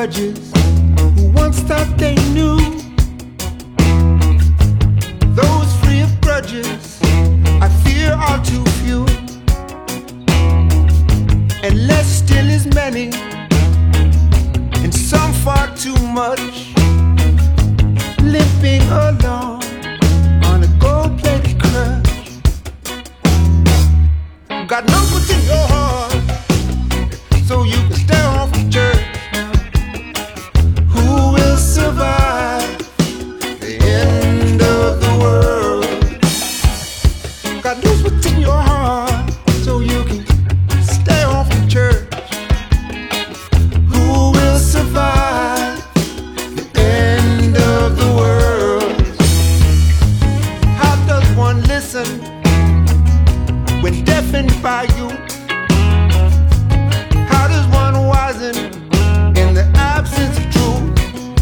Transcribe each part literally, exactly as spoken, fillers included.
grudges who once thought they knew. Those free of grudges I fear are too few, and less still is many, and some far too much, limping along on a gold-plated crutch. God knows what's in your heart, so you can stay home from church. Who will survive the end of the world? God knows what's in your heart, so you can stay home from church. Who will survive the end of the world? How does one listen when deafened by you? How does one wisen in the absence of truth?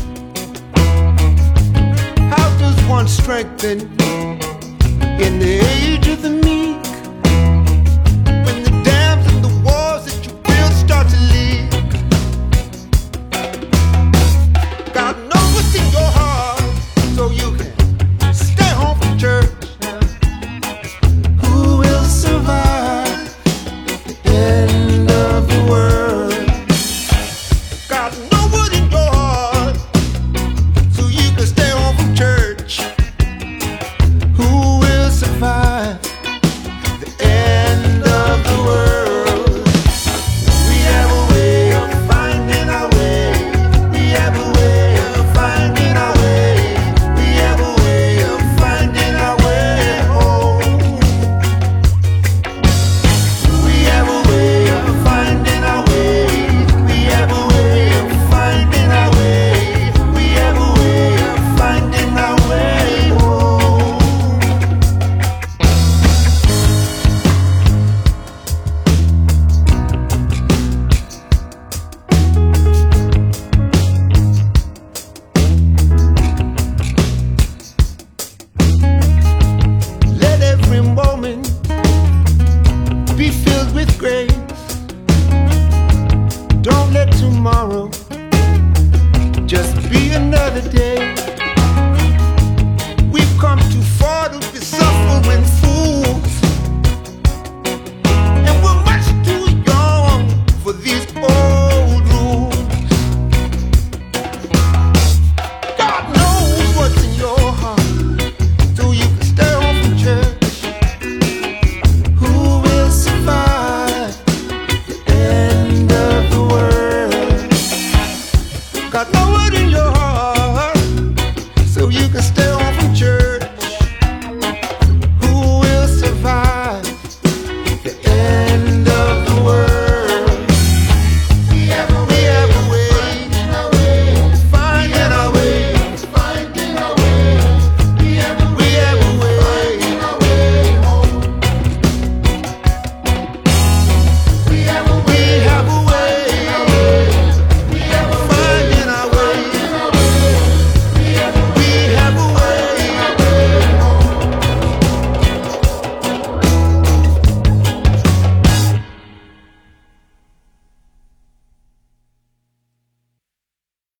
How does one strengthen in the age of the meek, when the dams and the walls that you build start to leak? God knows what's in your heart, so you can stay home from church. Who will survive the end of the world? God knows what's in your heart, so you can stay home from church. Who will survive the end of the world? We have a way of finding our way. We have a way of finding our way. We have a way of finding our way home. We have a way of finding our way. We have a way of finding our way. We have a way of finding our way home. Let every moment be filled with grace. Don't let tomorrow just be another day. We've come too far to be suffering fools, and we're much too young for these old rules. God knows what's in your heart, so you can stay home from church. Who will survive the end of the world? God knows what's in your